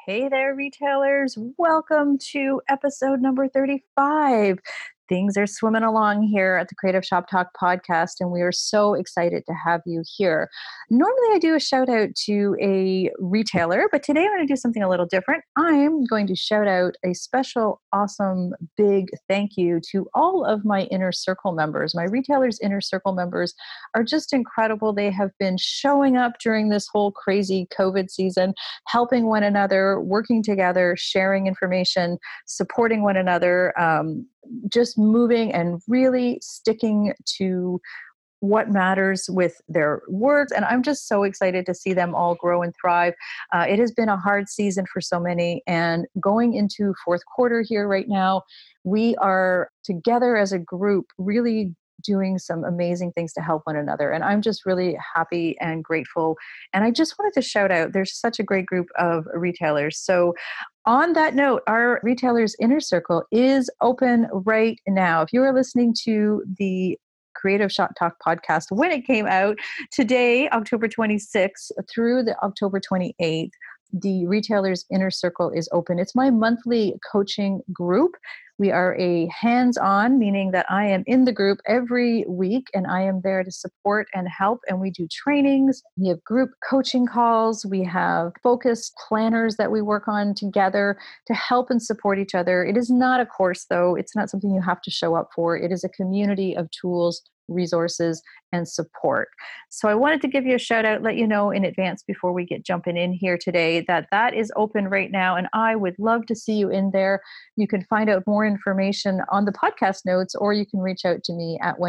Hey there, retailers. Welcome to episode number 35. Things are swimming along here at the Creative Shop Talk podcast, and we are so excited to have you here. Normally, I do a shout out to a retailer, but today I'm going to do something a little different. I'm going to shout out a special, awesome, big thank you to all of my Inner Circle members. My retailers' Inner Circle members are just incredible. They have been showing up during this whole crazy COVID season, helping one another, working together, sharing information, supporting one another, just moving and really sticking to what matters with their work. And I'm just so excited to see them all grow and thrive. It has been a hard season for so many. And going into fourth quarter here right now, we are together as a group really doing some amazing things to help one another. And I'm just really happy and grateful. And I just wanted to shout out, there's such a great group of retailers. So on that note, our retailers inner circle is open right now. If you are listening to the Creative Shop Talk podcast when it came out today, October 26th through the October 28th, the Retailers Inner Circle is open. It's my monthly coaching group. We are a hands-on, meaning that I am in the group every week and I am there to support and help. And we do trainings. We have group coaching calls. We have focused planners that we work on together to help and support each other. It is not a course, though. It's not something you have to show up for. It is a community of tools, resources, and support. So I wanted to give you a shout out, let you know in advance before we get jumping in here today that is open right now. And I would love to see you in there. You can find out more information on the podcast notes, or you can reach out to me at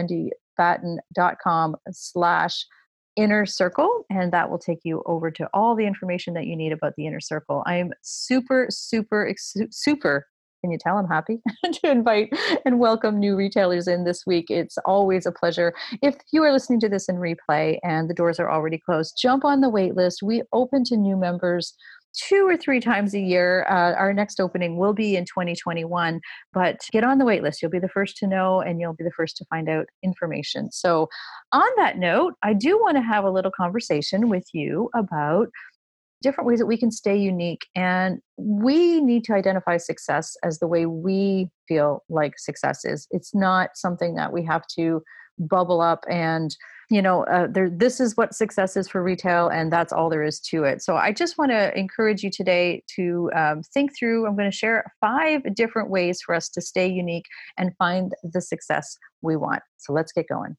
wendybatten.com/inner circle, and that will take you over to all the information that you need about the inner circle. I am super can you tell I'm happy to invite and welcome new retailers in this week. It's always a pleasure. If you are listening to this in replay and the doors are already closed, jump on the wait list. We open to new members 2 or 3 times a year. Our next opening will be in 2021, but get on the wait list. You'll be the first to know and you'll be the first to find out information. So on that note, I do want to have a little conversation with you about different ways that we can stay unique. And we need to identify success as the way we feel like success is. It's not something that we have to bubble up and, this is what success is for retail, and that's all there is to it. So I just want to encourage you today to think through. I'm going to share 5 different ways for us to stay unique and find the success we want. So let's get going.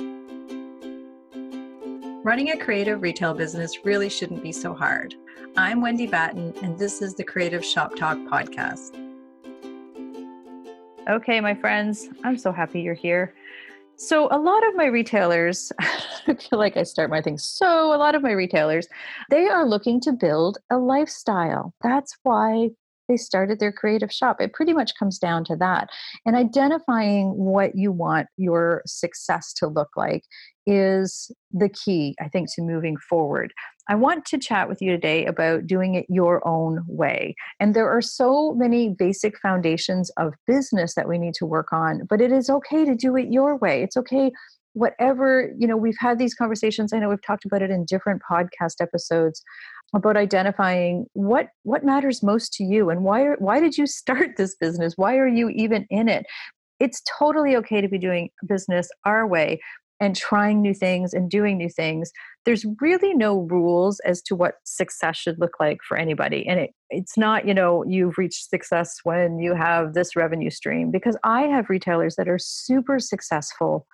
Running a creative retail business really shouldn't be so hard. I'm Wendy Batten, and this is the Creative Shop Talk podcast. Okay, my friends, I'm so happy you're here. So a lot of my retailers, I feel like I start my things. So a lot of my retailers, they are looking to build a lifestyle. That's why they started their creative shop. It pretty much comes down to that. And identifying what you want your success to look like is the key, I think, to moving forward. I want to chat with you today about doing it your own way. And there are so many basic foundations of business that we need to work on, but it is okay to do it your way. It's okay. Whatever, we've had these conversations. I know we've talked about it in different podcast episodes about identifying what matters most to you and why did you start this business? Why are you even in it? It's totally okay to be doing business our way and trying new things and doing new things. There's really no rules as to what success should look like for anybody. And it's not, you've reached success when you have this revenue stream, because I have retailers that are super successful,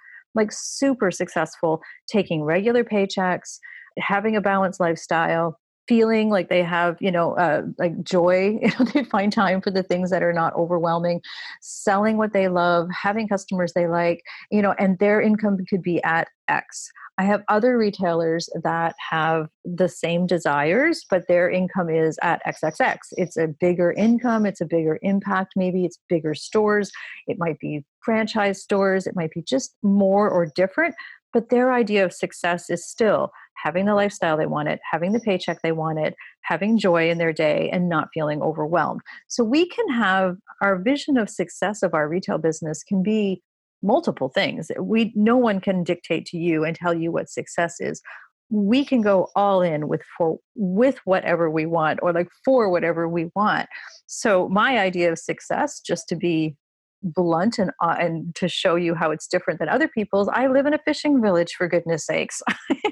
taking regular paychecks, having a balanced lifestyle, feeling like they have, like joy, they find time for the things that are not overwhelming, selling what they love, having customers they like, and their income could be at X. I have other retailers that have the same desires, but their income is at XXX. It's a bigger income. It's a bigger impact. Maybe it's bigger stores. It might be franchise stores. It might be just more or different. But their idea of success is still having the lifestyle they wanted, having the paycheck they wanted, having joy in their day, and not feeling overwhelmed. So we can have our vision of success of our retail business can be multiple things. No one can dictate to you and tell you what success is. we can go all in with whatever we want, or like for whatever we want. So my idea of success, just to be blunt and to show you how it's different than other people's, I live in a fishing village, for goodness sakes.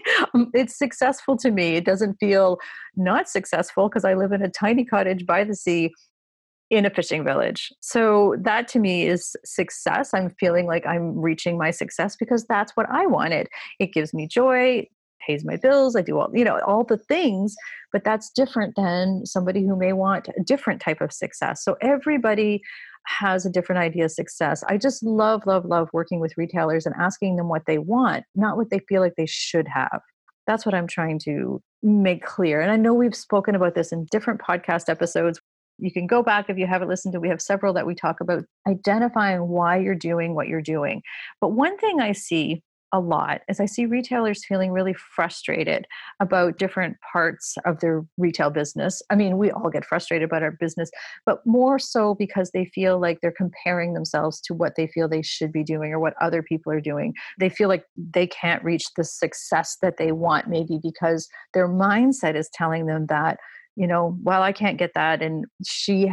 It's successful to me. It doesn't feel not successful because I live in a tiny cottage by the sea in a fishing village. So that to me is success. I'm feeling like I'm reaching my success because that's what I wanted. It gives me joy, pays my bills, I do all the things, but that's different than somebody who may want a different type of success. So everybody has a different idea of success. I just love, love, love working with retailers and asking them what they want, not what they feel like they should have. That's what I'm trying to make clear. And I know we've spoken about this in different podcast episodes. You can go back if you haven't listened to, we have several that we talk about identifying why you're doing what you're doing. But one thing I see a lot is I see retailers feeling really frustrated about different parts of their retail business. I mean, we all get frustrated about our business, but more so because they feel like they're comparing themselves to what they feel they should be doing or what other people are doing. They feel like they can't reach the success that they want, maybe because their mindset is telling them that, well, I can't get that, and she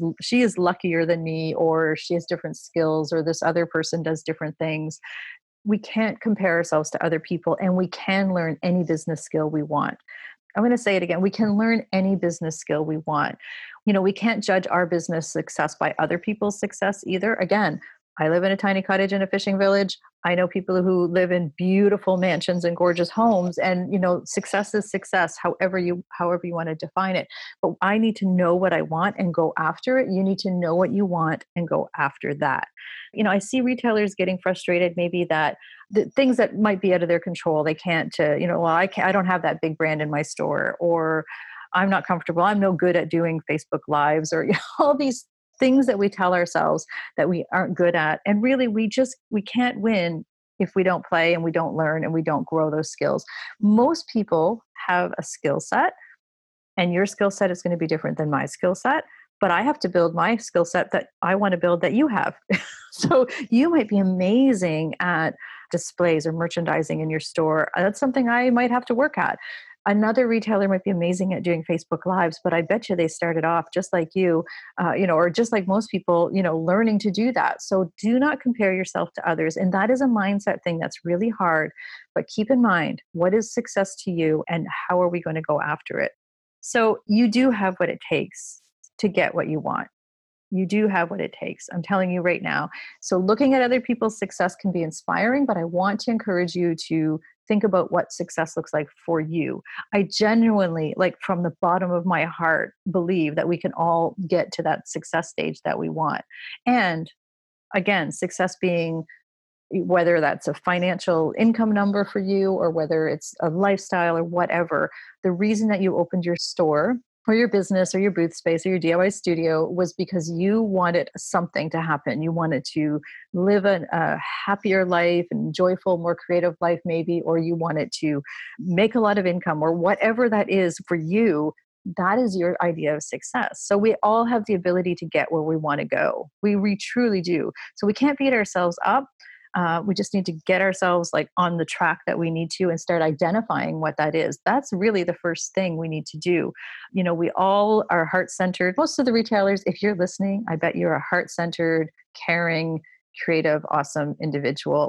is luckier than me, or she has different skills, or this other person does different things. We can't compare ourselves to other people, and we can learn any business skill we want. I'm going to say it again. We can learn any business skill we want. We can't judge our business success by other people's success either. Again, I live in a tiny cottage in a fishing village. I know people who live in beautiful mansions and gorgeous homes, and success is success, however you want to define it. But I need to know what I want and go after it. You need to know what you want and go after that. I see retailers getting frustrated, maybe that the things that might be out of their control, they can't, well, I don't have that big brand in my store, or I'm not comfortable, I'm no good at doing Facebook Lives, or all these things that we tell ourselves that we aren't good at. And really, we can't win if we don't play and we don't learn and we don't grow those skills. Most people have a skill set, and your skill set is going to be different than my skill set. But I have to build my skill set that I want to build that you have. So you might be amazing at displays or merchandising in your store. That's something I might have to work at. Another retailer might be amazing at doing Facebook Lives, but I bet you they started off just like you, or just like most people, learning to do that. So do not compare yourself to others. And that is a mindset thing that's really hard. But keep in mind, what is success to you, and how are we going to go after it? So you do have what it takes to get what you want. You do have what it takes. I'm telling you right now. So looking at other people's success can be inspiring, but I want to encourage you to think about what success looks like for you. I genuinely, like from the bottom of my heart, believe that we can all get to that success stage that we want. And again, success being whether that's a financial income number for you, or whether it's a lifestyle or whatever, the reason that you opened your store or your business or your booth space or your DIY studio was because you wanted something to happen. You wanted to live a happier life and joyful, more creative life maybe, or you wanted to make a lot of income, or whatever that is for you. That is your idea of success. So we all have the ability to get where we want to go. We truly do. So we can't beat ourselves up. We just need to get ourselves like on the track that we need to, and start identifying what that is. That's really the first thing we need to do. We all are heart-centered. Most of the retailers, if you're listening, I bet you're a heart-centered, caring, creative, awesome individual.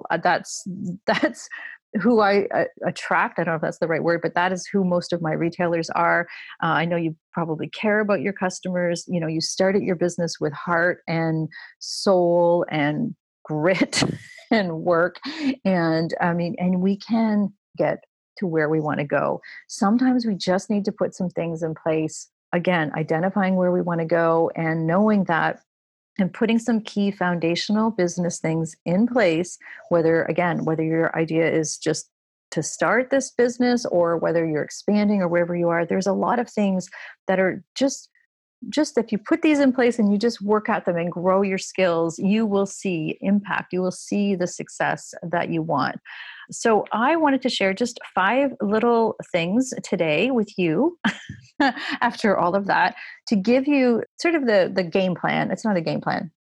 That's who I attract. I don't know if that's the right word, but that is who most of my retailers are. I know you probably care about your customers. You started your business with heart and soul and grit and work. And we can get to where we want to go. Sometimes we just need to put some things in place. Again, identifying where we want to go and knowing that, and putting some key foundational business things in place, whether your idea is just to start this business, or whether you're expanding, or wherever you are, there's a lot of things that are just if you put these in place and you just work at them and grow your skills, you will see impact. You will see the success that you want. So I wanted to share just 5 little things today with you after all of that, to give you sort of the game plan. It's not a game plan.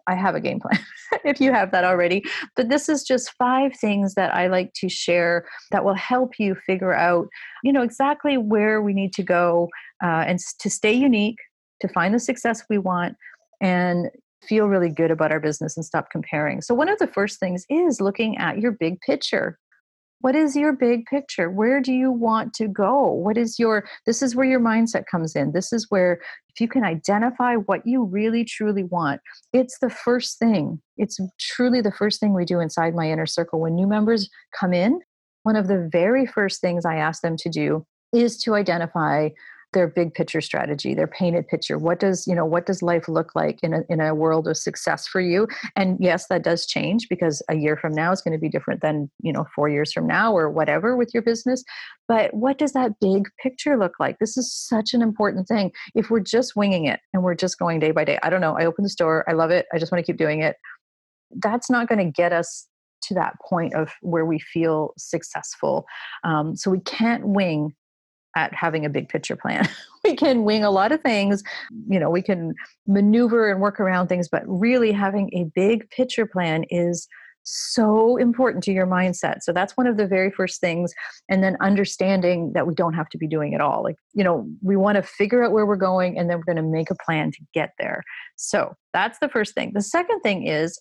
I have a game plan if you have that already. But this is just 5 things that I like to share that will help you figure out, exactly where we need to go to stay unique, to find the success we want, and feel really good about our business and stop comparing. So, one of the first things is looking at your big picture. What is your big picture? Where do you want to go? This is where your mindset comes in. This is where, if you can identify what you really truly want, it's the first thing. It's truly the first thing we do inside my inner circle. When new members come in, one of the very first things I ask them to do is to identify their big picture strategy, their painted picture. What does life look like in a world of success for you? And yes, that does change, because a year from now is going to be different than 4 years from now or whatever with your business. But what does that big picture look like? This is such an important thing. If we're just winging it and we're just going day by day, I don't know, I open the store, I love it, I just want to keep doing it, that's not going to get us to that point of where we feel successful. So we can't wing at having a big picture plan. We can wing a lot of things, we can maneuver and work around things, but really having a big picture plan is so important to your mindset. So that's one of the very first things. And then understanding that we don't have to be doing it all. We want to figure out where we're going, and then we're going to make a plan to get there. So that's the first thing. The second thing is,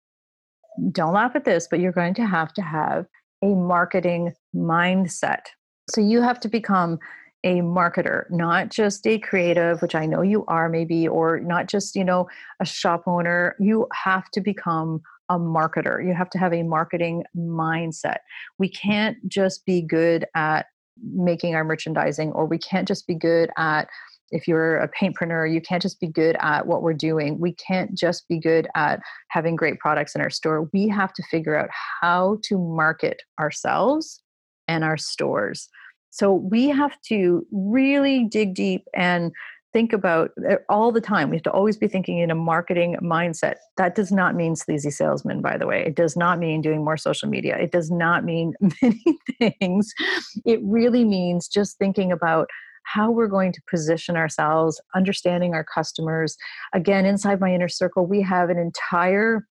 don't laugh at this, but you're going to have a marketing mindset. So you have to become a marketer, not just a creative, which I know you are maybe, or not just, a shop owner. You have to become a marketer. You have to have a marketing mindset. We can't just be good at making our merchandising, or we can't just be good at, if you're a paintpreneur, you can't just be good at what we're doing. We can't just be good at having great products in our store. We have to figure out how to market ourselves and our stores. So we have to really dig deep and think about it all the time. We have to always be thinking in a marketing mindset. That does not mean sleazy salesman, by the way. It does not mean doing more social media. It does not mean many things. It really means just thinking about how we're going to position ourselves, understanding our customers. Again, inside my inner circle, we have an entire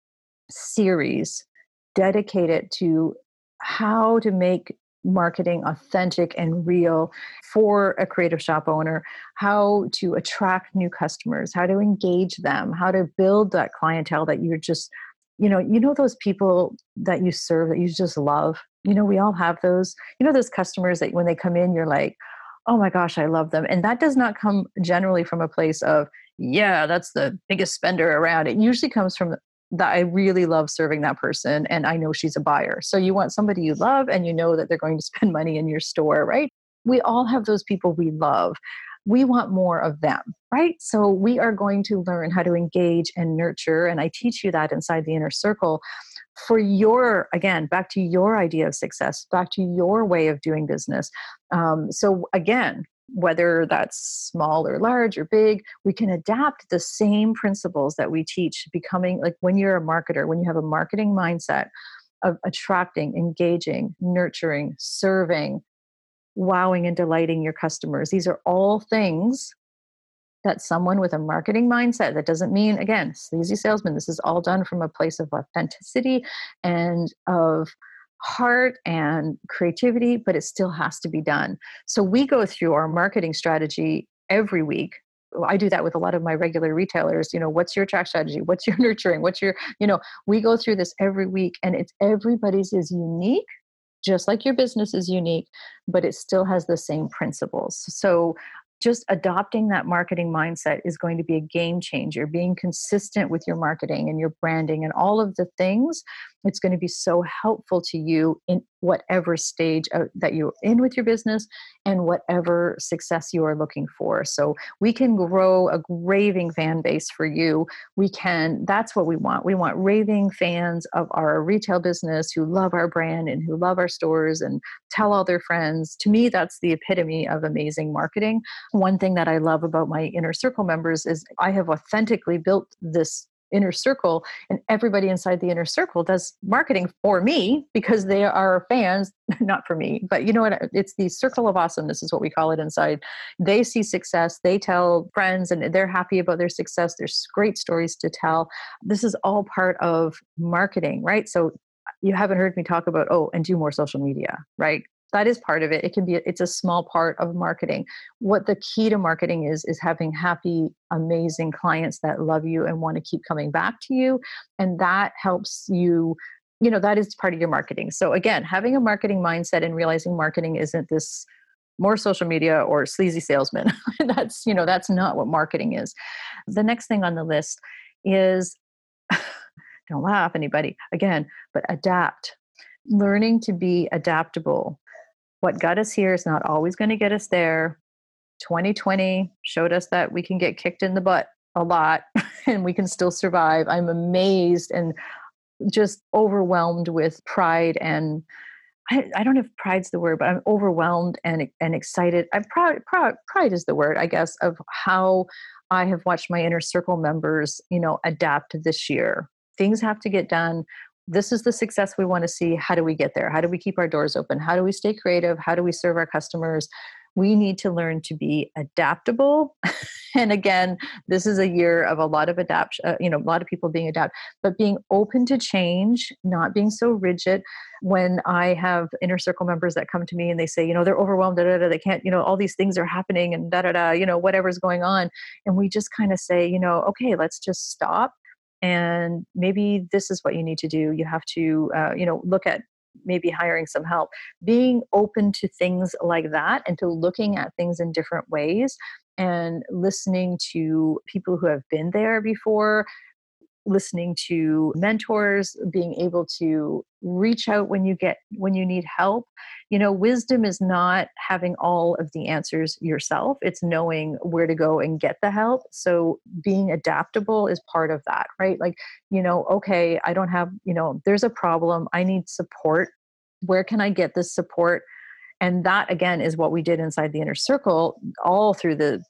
series dedicated to how to make marketing authentic and real for a creative shop owner, how to attract new customers, how to engage them, how to build that clientele that you're just, those people that you serve that you just love. We all have those, those customers that when they come in, you're like, oh my gosh, I love them. And that does not come generally from a place of, yeah, that's the biggest spender around. It usually comes from that I really love serving that person, and I know she's a buyer. So you want somebody you love and you know that they're going to spend money in your store, right? We all have those people we love. We want more of them, right? So we are going to learn how to engage and nurture. And I teach you that inside the inner circle for again, back to your idea of success, back to your way of doing business. So again, whether that's small or large or big, we can adapt the same principles that we teach, becoming like when you're a marketer, when you have a marketing mindset of attracting, engaging, nurturing, serving, wowing and delighting your customers. These are all things that someone with a marketing mindset, that doesn't mean, again, sleazy salesman, this is all done from a place of authenticity and of heart and creativity, but it still has to be done. So we go through our marketing strategy every week. I do that with a lot of my regular retailers. What's your attract strategy? What's your nurturing? We go through this every week, and everybody's is unique, just like your business is unique, but it still has the same principles. So just adopting that marketing mindset is going to be a game changer. Being consistent with your marketing and your branding and all of the things, it's going to be so helpful to you in whatever stage that you're in with your business and whatever success you are looking for. So we can grow a raving fan base for you. That's what we want. We want raving fans of our retail business who love our brand and who love our stores and tell all their friends. To me, that's the epitome of amazing marketing. One thing that I love about my inner circle members is I have authentically built this inner circle, and everybody inside the inner circle does marketing for me because they are fans, not for me, but you know what? It's the circle of awesomeness is what we call it inside. They see success, they tell friends, and they're happy about their success. There's great stories to tell. This is all part of marketing, right? So you haven't heard me talk about, oh, and do more social media, right? That is part of it. It's a small part of marketing. What the key to marketing is having happy, amazing clients that love you and want to keep coming back to you. And that helps you, that is part of your marketing. So again, having a marketing mindset and realizing marketing isn't this more social media or sleazy salesman. That's not what marketing is. The next thing on the list is don't laugh, anybody, again, but adapt. Learning to be adaptable. What got us here is not always going to get us there. 2020 showed us that we can get kicked in the butt a lot and we can still survive. I'm amazed and just overwhelmed with pride and I don't know if pride's the word, but I'm overwhelmed and excited. I'm pride is the word, I guess, of how I have watched my inner circle members, adapt this year. Things have to get done. This is the success we want to see. How do we get there? How do we keep our doors open? How do we stay creative? How do we serve our customers? We need to learn to be adaptable. And again, this is a year of a lot of adaptation, a lot of people being adapt, but being open to change, not being so rigid. When I have inner circle members that come to me and they say, they're overwhelmed, they can't, all these things are happening and whatever's going on. And we just kind of say, okay, let's just stop. And maybe this is what you need to do. You have to, look at maybe hiring some help, being open to things like that and to looking at things in different ways and listening to people who have been there before, listening to mentors, being able to reach out when you need help. Wisdom is not having all of the answers yourself. It's knowing where to go and get the help. So being adaptable is part of that, right? Like, okay, I don't have, there's a problem. I need support. Where can I get this support? And that again is what we did inside the inner circle all through the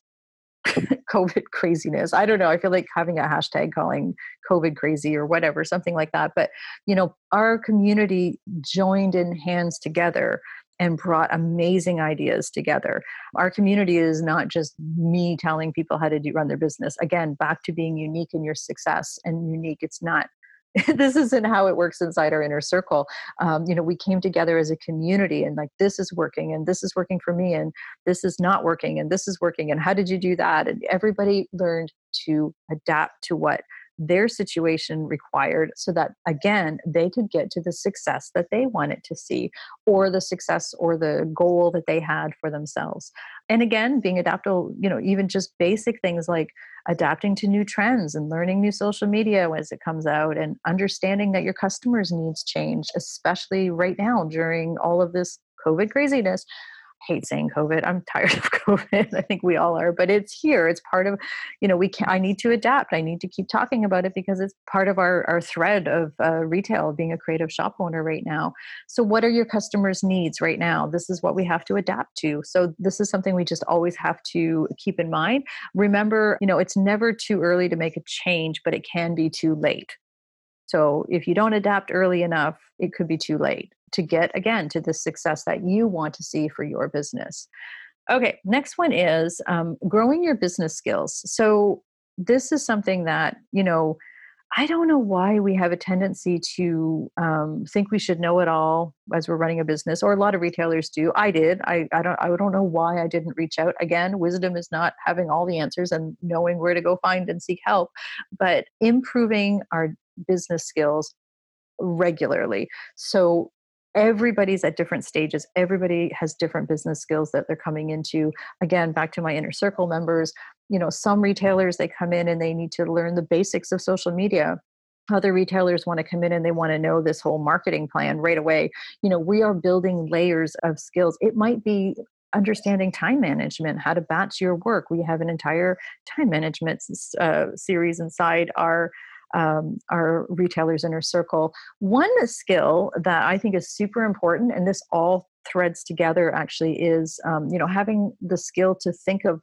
COVID craziness. I don't know. I feel like having a hashtag calling COVID crazy or whatever, something like that. But, our community joined in hands together and brought amazing ideas together. Our community is not just me telling people how to run their business. Again, back to being unique in your success and unique. It's not this isn't how it works inside our inner circle. We came together as a community and like, this is working and this is working for me and this is not working and this is working. And how did you do that? And everybody learned to adapt to what their situation required so that again, they could get to the success that they wanted to see or the success or the goal that they had for themselves. And again, being adaptable, even just basic things like adapting to new trends and learning new social media as it comes out and understanding that your customers' needs change, especially right now during all of this COVID craziness. I hate saying COVID. I'm tired of COVID. I think we all are, but it's here. It's part of, I need to adapt. I need to keep talking about it because it's part of our thread of retail, being a creative shop owner right now. So what are your customers' needs right now? This is what we have to adapt to. So this is something we just always have to keep in mind. Remember, it's never too early to make a change, but it can be too late. So if you don't adapt early enough, it could be too late to get, again, to the success that you want to see for your business. Okay, next one is growing your business skills. So this is something that, I don't know why we have a tendency to think we should know it all as we're running a business, or a lot of retailers do. I did. I don't know why I didn't reach out. Again, wisdom is not having all the answers and knowing where to go find and seek help, but improving our business skills regularly. So everybody's at different stages. Everybody has different business skills that they're coming into. Again, back to my inner circle members, some retailers, they come in and they need to learn the basics of social media. Other retailers want to come in and they want to know this whole marketing plan right away. We are building layers of skills. It might be understanding time management, how to batch your work. We have an entire time management series inside our retailers inner circle. One skill that I think is super important, and this all threads together actually, is having the skill to think of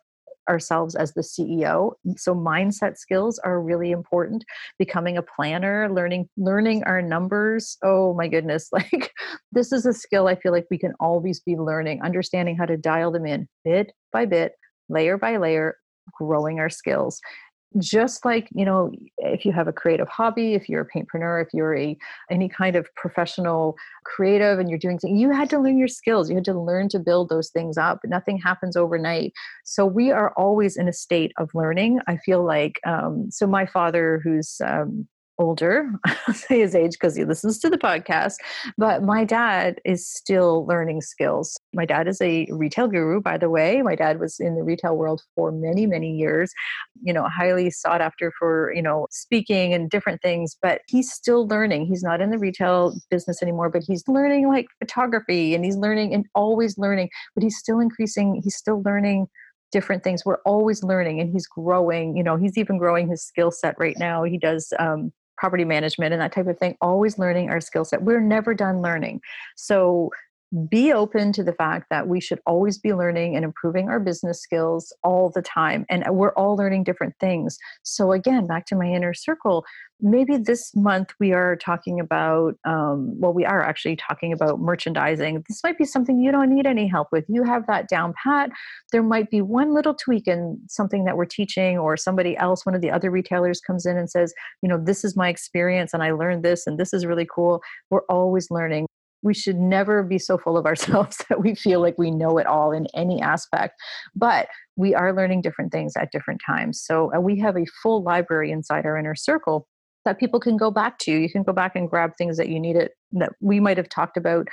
ourselves as the CEO. So mindset skills are really important. Becoming a planner, learning our numbers. Oh my goodness. Like this is a skill I feel like we can always be learning, understanding how to dial them in bit by bit, layer by layer, growing our skills. Just like, if you have a creative hobby, if you're a paintpreneur, if you're any kind of professional creative and you're doing something, you had to learn your skills. You had to learn to build those things up. Nothing happens overnight. So we are always in a state of learning. I feel like, so my father, who's older, I'll say his age because he listens to the podcast, but my dad is still learning skills. My dad is a retail guru, by the way. My dad was in the retail world for many, many years, highly sought after for, speaking and different things, but he's still learning. He's not in the retail business anymore, but he's learning like photography and he's learning and always learning, but he's still increasing. He's still learning different things. We're always learning and he's growing. He's even growing his skill set right now. He does, property management and that type of thing, always learning our skill set. We're never done learning. So be open to the fact that we should always be learning and improving our business skills all the time. And we're all learning different things. So again, back to my inner circle, maybe this month we are talking about, we are actually talking about merchandising. This might be something you don't need any help with. You have that down pat. There might be one little tweak in something that we're teaching, or somebody else, one of the other retailers comes in and says, this is my experience and I learned this and this is really cool. We're always learning. We should never be so full of ourselves that we feel like we know it all in any aspect, but we are learning different things at different times. So we have a full library inside our inner circle that people can go back to. You can go back and grab things that you needed that we might have talked about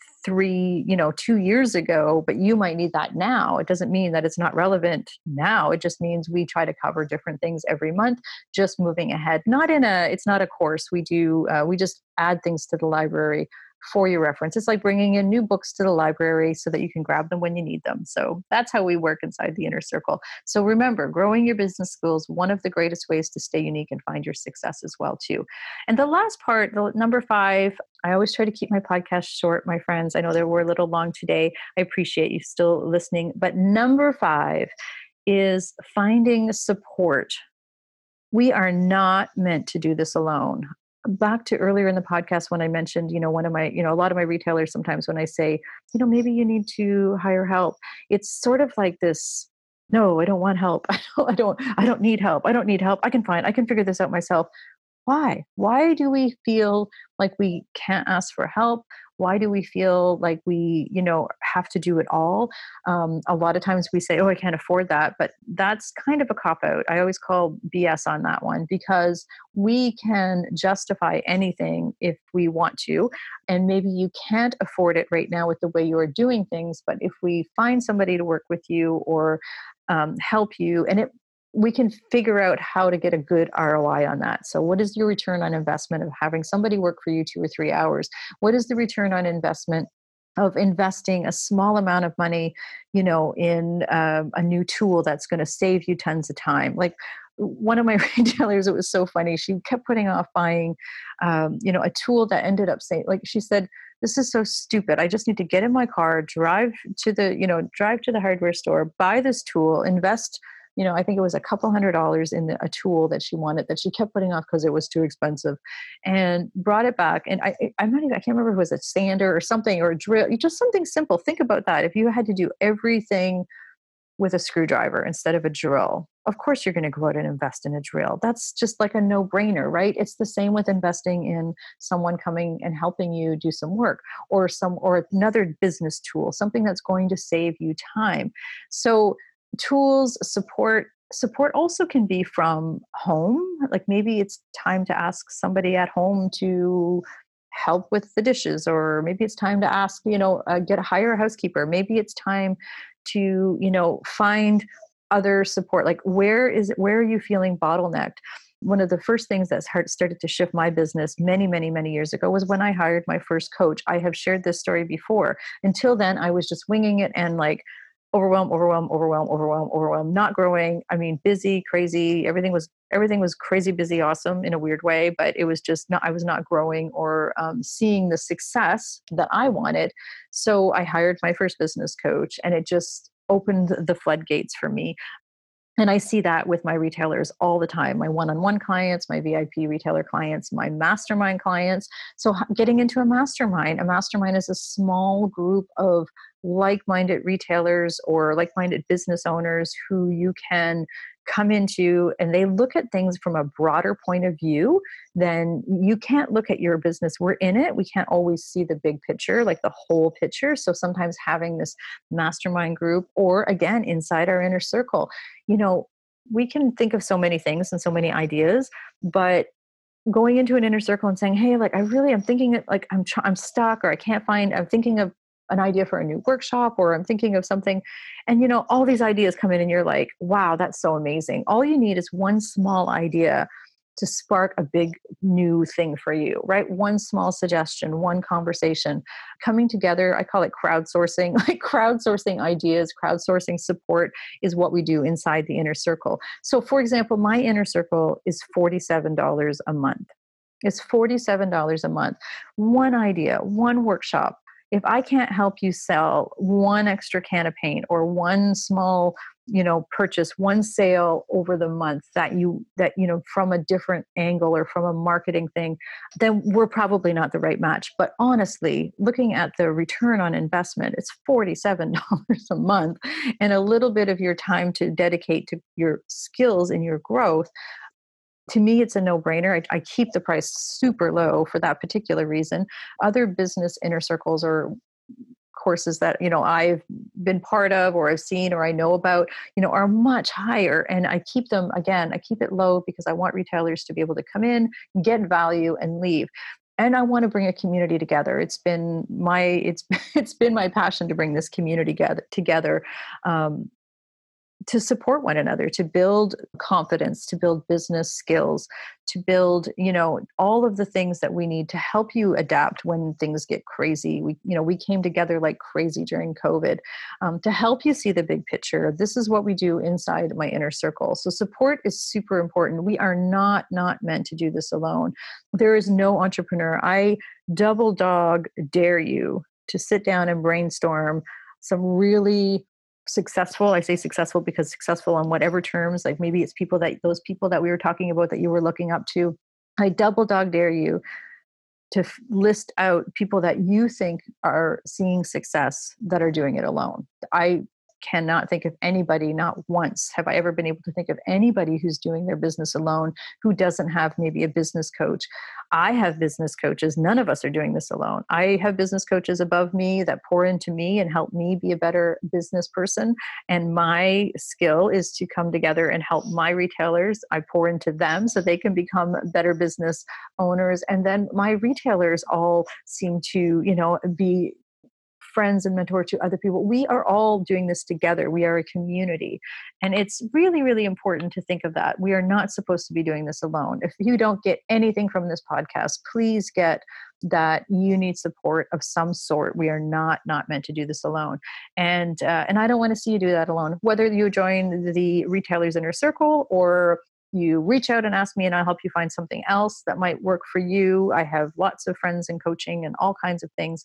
2 years ago, but you might need that now. It doesn't mean that it's not relevant now. It just means we try to cover different things every month, just moving ahead. It's not a course. We just add things to the library for your reference. It's like bringing in new books to the library so that you can grab them when you need them. So that's how we work inside the inner circle. So remember, growing your business skills, one of the greatest ways to stay unique and find your success as well too. And the last part, the number 5, I always try to keep my podcast short, my friends. I know they were a little long today. I appreciate you still listening. But number 5 is finding support. We are not meant to do this alone. Back to earlier in the podcast when I mentioned, one of my, a lot of my retailers, sometimes when I say, maybe you need to hire help, it's sort of like this, no, I don't want help. I don't need help. I don't need help. I can figure this out myself. Why? Why do we feel like we can't ask for help? Why do we feel like we, have to do it all? A lot of times we say, oh, I can't afford that. But that's kind of a cop out. I always call BS on that one, because we can justify anything if we want to. And maybe you can't afford it right now with the way you are doing things. But if we find somebody to work with you or help you, and we can figure out how to get a good ROI on that. So what is your return on investment of having somebody work for you 2 or 3 hours? What is the return on investment of investing a small amount of money, in a new tool that's going to save you tons of time? Like one of my retailers, it was so funny. She kept putting off buying, a tool that ended up saying, like she said, this is so stupid. I just need to get in my car, drive to the hardware store, buy this tool, invest, I think it was a couple $100s in a tool that she wanted, that she kept putting off because it was too expensive, and brought it back. And I can't remember if it was a sander or something, or a drill, just something simple. Think about that. If you had to do everything with a screwdriver instead of a drill, of course you're going to go out and invest in a drill. That's just like a no-brainer, right? It's the same with investing in someone coming and helping you do some work, or another business tool, something that's going to save you time. So tools, support also can be from home. Like maybe it's time to ask somebody at home to help with the dishes, or maybe it's time to ask, hire a housekeeper. Maybe it's time to, find other support. Like where are you feeling bottlenecked? One of the first things that started to shift my business many, many, many years ago was when I hired my first coach. I have shared this story before. Until then, I was just winging it and like overwhelm, not growing. I mean, busy, crazy. Everything was crazy, busy, awesome in a weird way, but it was just I was not growing or seeing the success that I wanted. So I hired my first business coach, and it just opened the floodgates for me. And I see that with my retailers all the time, my one-on-one clients, my VIP retailer clients, my mastermind clients. So getting into a mastermind is a small group of like-minded retailers or like-minded business owners who you can come into, and they look at things from a broader point of view. Then you can't look at your business. We're in it. We can't always see the big picture, like the whole picture. So sometimes having this mastermind group, or again, inside our inner circle, you know, we can think of so many things and so many ideas, but going into an inner circle and saying, "Hey, like I really am thinking it, like I'm stuck, or I can't find. I'm thinking of an idea for a new workshop, or I'm thinking of something," and all these ideas come in, and you're like, "Wow, that's so amazing!" All you need is one small idea to spark a big new thing for you, right? One small suggestion, one conversation coming together. I call it crowdsourcing, like crowdsourcing ideas, crowdsourcing support is what we do inside the inner circle. So, for example, my inner circle is $47 a month. It's $47 a month. One idea, one workshop. If I can't help you sell one extra can of paint or one small, purchase, one sale over the month that from a different angle or from a marketing thing, then we're probably not the right match. But honestly, looking at the return on investment, it's $47 a month, and a little bit of your time to dedicate to your skills and your growth. To me, it's a no-brainer. I keep the price super low for that particular reason. Other business inner circles or courses that I've been part of, or I've seen, or I know about, are much higher, and I keep them, again, I keep it low because I want retailers to be able to come in, get value, and leave. And I want to bring a community together. It's been my passion to bring this community together, um, to support one another, to build confidence, to build business skills, to build, all of the things that we need to help you adapt when things get crazy. We came together like crazy during COVID, to help you see the big picture. This is what we do inside my inner circle. So support is super important. We are not meant to do this alone. There is no entrepreneur. I double dog dare you to sit down and brainstorm some really successful, I say successful because successful on whatever terms, like maybe it's those people that we were talking about that you were looking up to. I double dog dare you to list out people that you think are seeing success that are doing it alone. I cannot think of anybody, not once have I ever been able to think of anybody who's doing their business alone who doesn't have maybe a business coach. I have business coaches. None of us are doing this alone. I have business coaches above me that pour into me and help me be a better business person. And my skill is to come together and help my retailers. I pour into them so they can become better business owners. And then my retailers all seem to, be friends and mentor to other people. We are all doing this together. We are a community. And it's really, really important to think of that. We are not supposed to be doing this alone. If you don't get anything from this podcast, please get that you need support of some sort. We are not meant to do this alone. And I don't want to see you do that alone. Whether you join the Retailers Inner Circle or you reach out and ask me and I'll help you find something else that might work for you. I have lots of friends in coaching and all kinds of things.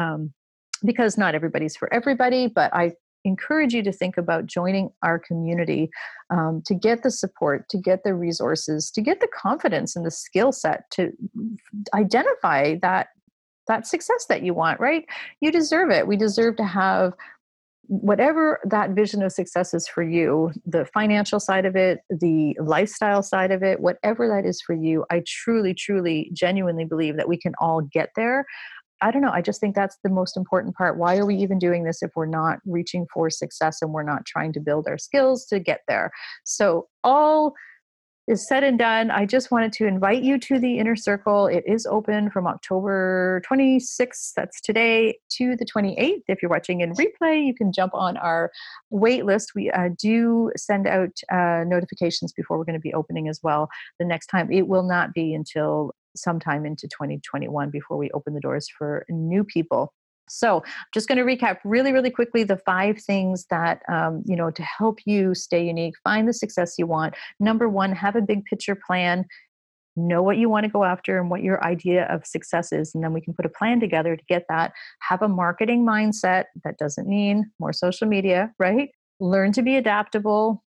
Because not everybody's for everybody, but I encourage you to think about joining our community, to get the support, to get the resources, to get the confidence and the skill set to identify that success that you want, right? You deserve it. We deserve to have whatever that vision of success is for you, the financial side of it, the lifestyle side of it, whatever that is for you. I truly, truly, genuinely believe that we can all get there. I don't know. I just think that's the most important part. Why are we even doing this if we're not reaching for success and we're not trying to build our skills to get there? So all is said and done. I just wanted to invite you to the inner circle. It is open from October 26th, that's today, to the 28th. If you're watching in replay, you can jump on our wait list. We do send out notifications before we're going to be opening as well the next time. It will not be until sometime into 2021 before we open the doors for new people. So I'm just going to recap really, really quickly the 5 things that, to help you stay unique, find the success you want. Number 1, have a big picture plan. Know what you want to go after and what your idea of success is. And then we can put a plan together to get that. Have a marketing mindset. That doesn't mean more social media, right? Learn to be adaptable.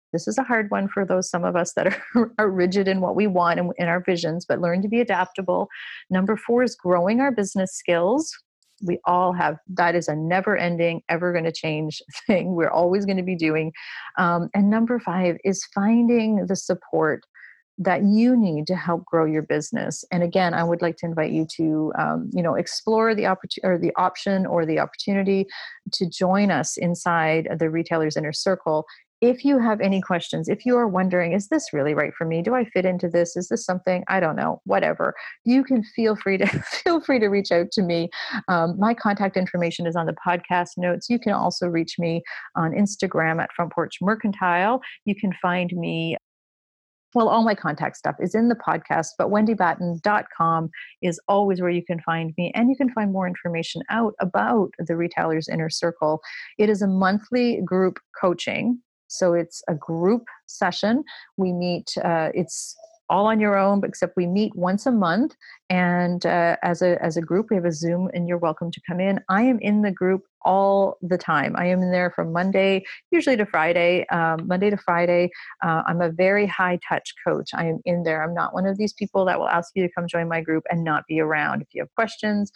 This is a hard one for some of us that are rigid in what we want and in our visions, but learn to be adaptable. Number 4 is growing our business skills. We all have, that is a never ending, ever going to change thing we're always going to be doing. And number 5 is finding the support that you need to help grow your business. And again, I would like to invite you to, explore the option or the opportunity to join us inside the Retailers Inner Circle. If you have any questions, if you are wondering, is this really right for me? Do I fit into this? Is this something? I don't know, whatever. You can feel free to reach out to me. My contact information is on the podcast notes. You can also reach me on Instagram at Front Porch Mercantile. You can find me, well, all my contact stuff is in the podcast, but wendybatten.com is always where you can find me. And you can find more information out about the Retailers Inner Circle. It is a monthly group coaching. So it's a group session. We meet, it's all on your own, except we meet once a month. And as a group, we have a Zoom, and you're welcome to come in. I am in the group all the time. I am in there from Monday, usually to Friday, Monday to Friday. I'm a very high touch coach. I am in there. I'm not one of these people that will ask you to come join my group and not be around. If you have questions,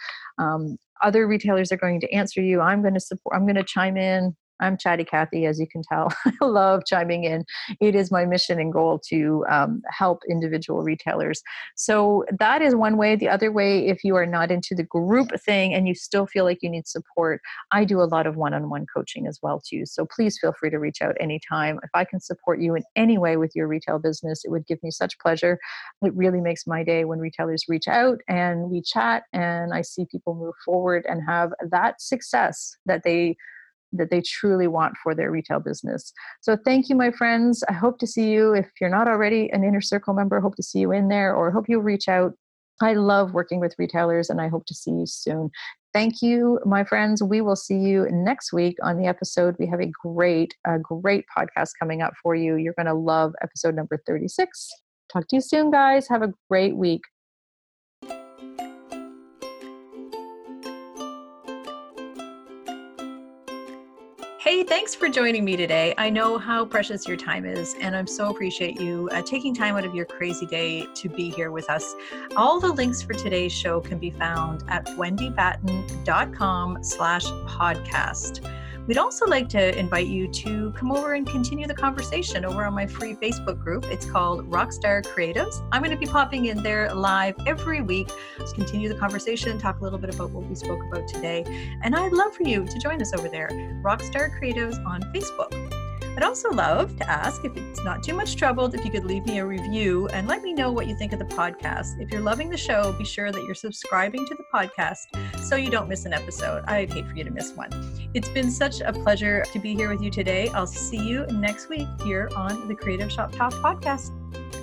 other retailers are going to answer you. I'm going to chime in. I'm Chatty Cathy, as you can tell. I love chiming in. It is my mission and goal to help individual retailers. So that is one way. The other way, if you are not into the group thing and you still feel like you need support, I do a lot of one-on-one coaching as well too. So please feel free to reach out anytime. If I can support you in any way with your retail business, it would give me such pleasure. It really makes my day when retailers reach out and we chat and I see people move forward and have that success that they truly want for their retail business. So thank you, my friends. I hope to see you. If you're not already an Inner Circle member, I hope to see you in there, or hope you'll reach out. I love working with retailers, and I hope to see you soon. Thank you, my friends. We will see you next week on the episode. We have a great podcast coming up for you. You're going to love episode number 36. Talk to you soon, guys. Have a great week. Hey, thanks for joining me today. I know how precious your time is, and I'm so appreciate you taking time out of your crazy day to be here with us. All the links for today's show can be found at wendybatten.com/podcast. We'd also like to invite you to come over and continue the conversation over on my free Facebook group. It's called Rockstar Creatives. I'm going to be popping in there live every week to continue the conversation, talk a little bit about what we spoke about today. And I'd love for you to join us over there, Rockstar Creatives on Facebook. I'd also love to ask, if it's not too much trouble, if you could leave me a review and let me know what you think of the podcast. If you're loving the show, be sure that you're subscribing to the podcast so you don't miss an episode. I'd hate for you to miss one. It's been such a pleasure to be here with you today. I'll see you next week here on the Creative Shop Talk podcast.